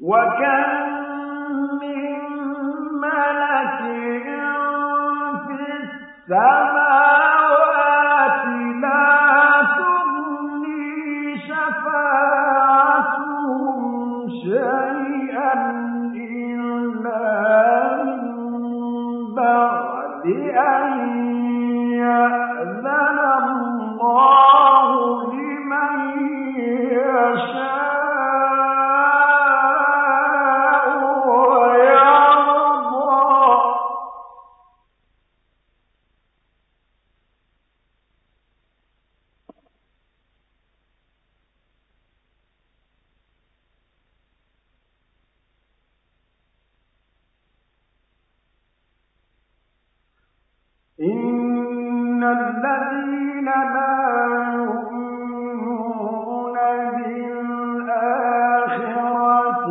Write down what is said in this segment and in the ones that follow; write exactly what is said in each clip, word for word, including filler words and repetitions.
وكم من ملك في السماوات لا تغني شفاعتهم شيئا إلا من بعد أن يأذن الله لمن يشاء إن الذين لا يؤمنون بالآخرة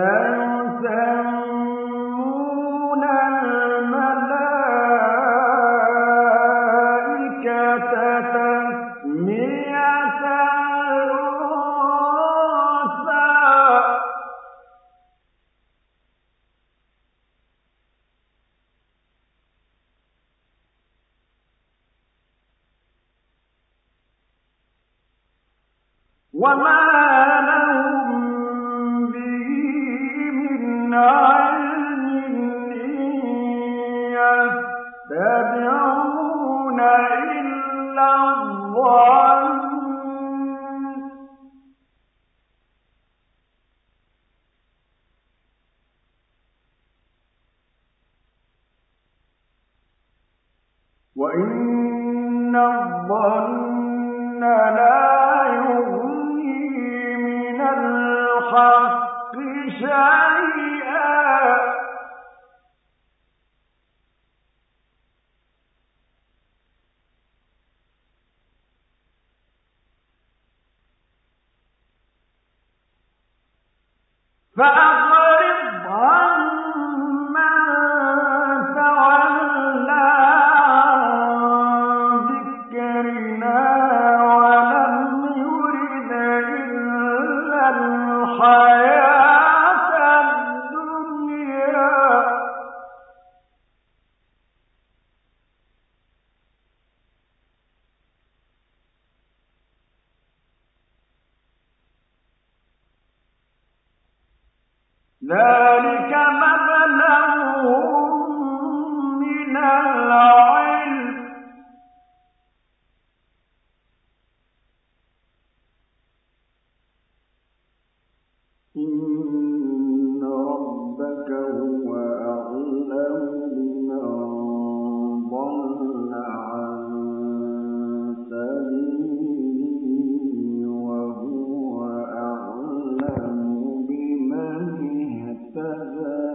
ليسمون الملائكة تسمية الأنثى وما لهم به من علم إن يتبعون إلا الظن وإن الظن لا الحق شيئا فأعرض عن من تولى عن ذكرنا ولم يرد إلا الحياة الدنيا ذلك مبلغهم من العلم إن ربك هو أعلم بمن ضل عن سبيله وهو أعلم بمن اهتدى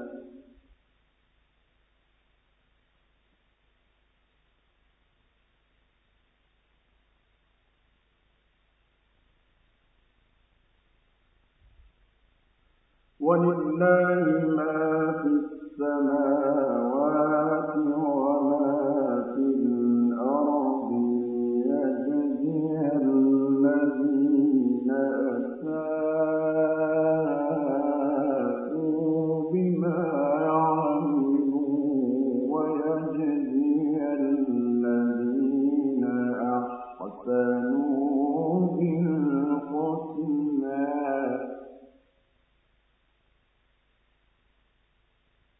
ولله ما في السماوات وما في الأرض ليجزي الذين أساءوا بما عملوا ويجزي الذين أحسنوا بالحسنى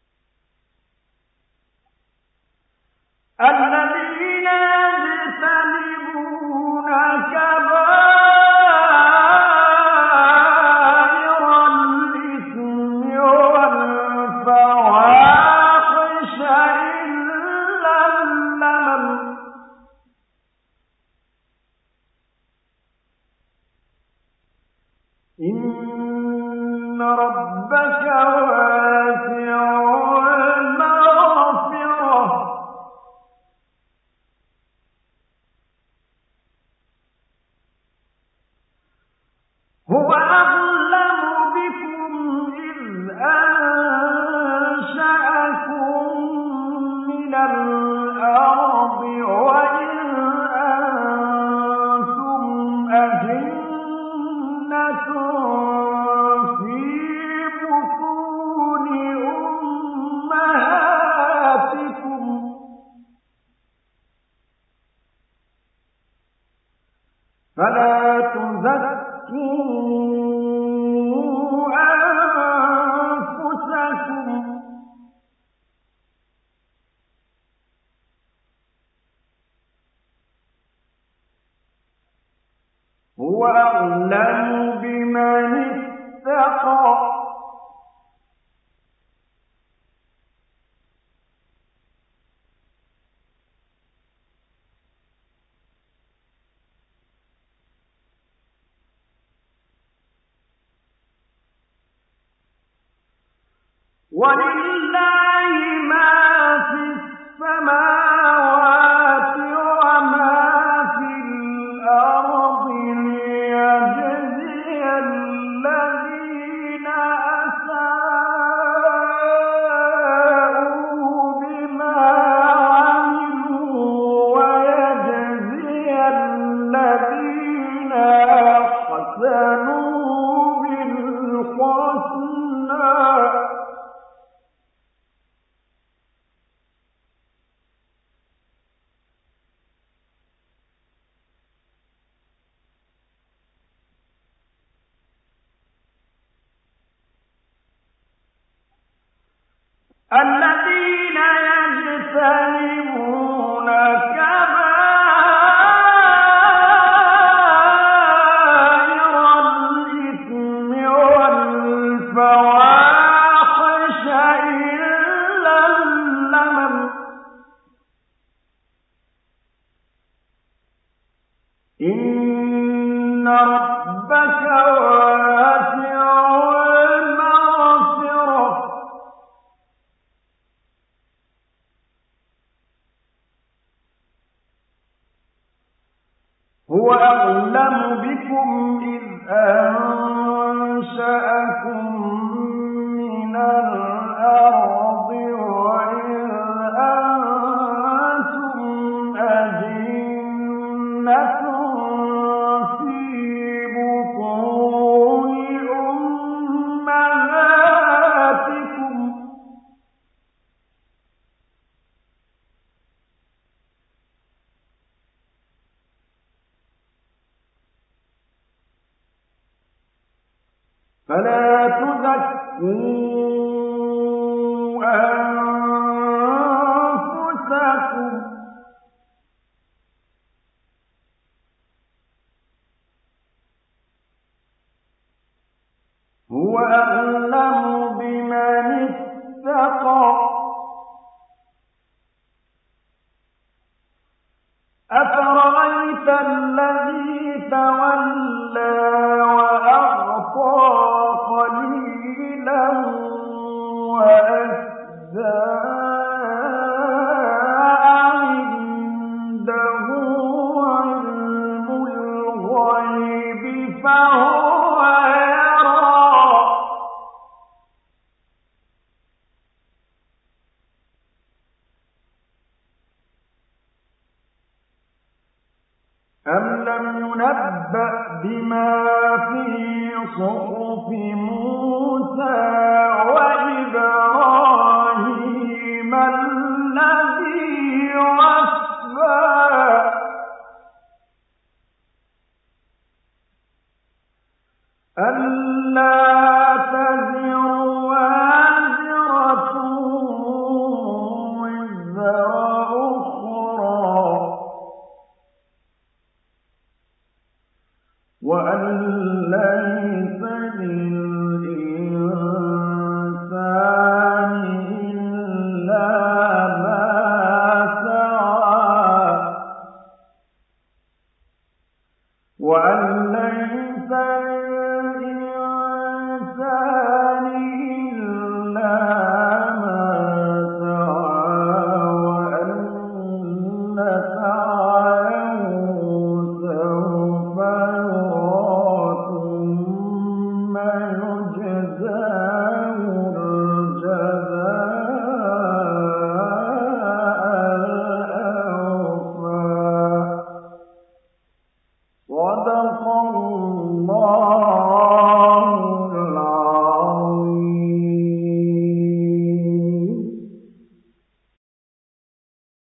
هو أعلم بمن اتقى ولله ما في السماوات وما في الأرض ليجزي الذين أساءوا بما عملوا ويجزي الذين أحسنوا بالحسنى الذين يجتنبون كبائر الإثم والفواحش إلا اللمم إن ربك واسع المغفرة هو أعلم بكم إذ أنشأكم من الأرض وإذ أنتم أجنة في بطون أمهاتكم فلا تزكوا أنفسكم هو أعلم بمن اتقى أفرأيت الذي تولى وأعطى قليلا وأكدى عنده علم الغيب فهو يرى أم لم ينبأ بما في صحف موسى وإبراهيم